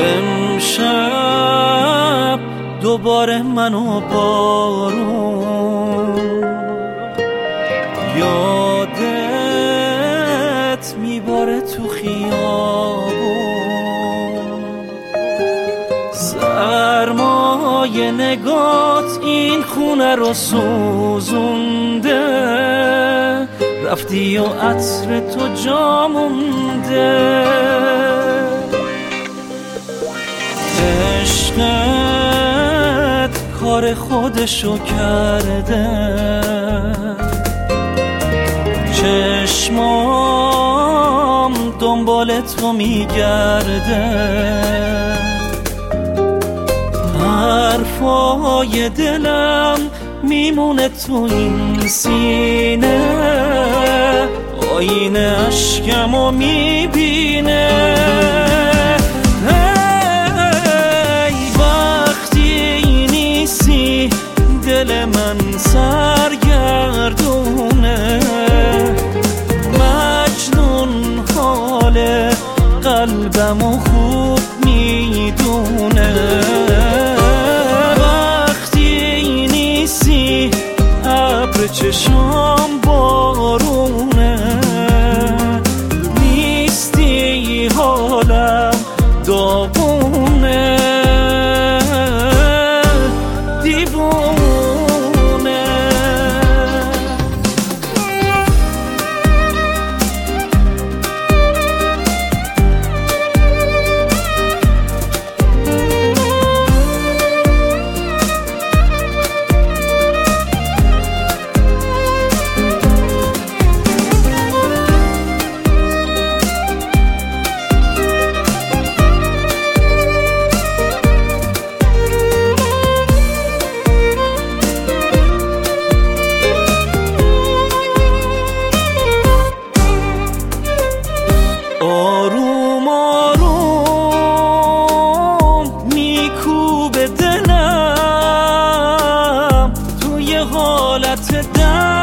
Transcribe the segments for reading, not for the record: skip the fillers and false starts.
امشب دوباره منو بارون یادت میباره تو خیابون، سرمای نگات این خونه رو سوزونده، رفتی و عطر تو جا مونده. عشقت کار خودشو کرده، چشمام دنبال تو میگرده، حرفای دلم میمونه تو این سینه، آینه اشکمو میبینه. وقتی نیستی دل من سرگردونه، مجنون حال قلبمو خوب میدونه. وقتی نیستی ابر چشام بارونه، نیستی حالم داغونه، دیوونه. آروم آروم میکوبه دلم توی حالت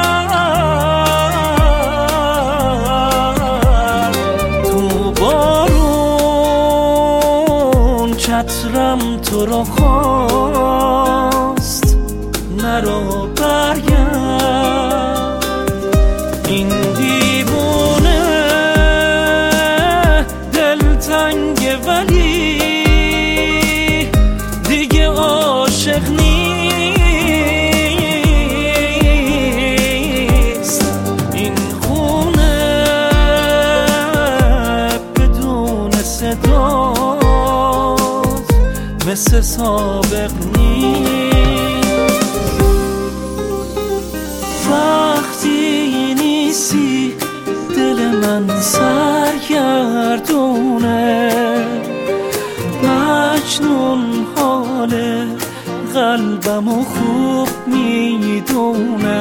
درد، تو بارون چترم تو رو خواست نرو برگرد. این دیوونه دلتنگه ولی دیگه عاشق نیست. این خونه بدون صدات مثل سابق نیست. وقتی نیستی دل من سرگردونه، مجنون حال قلبمو خوب میدونه.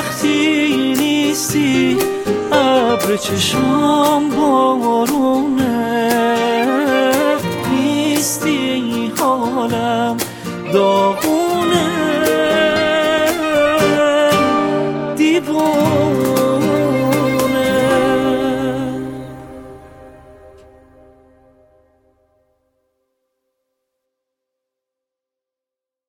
وقتی نیستی ابر چشام بارونه،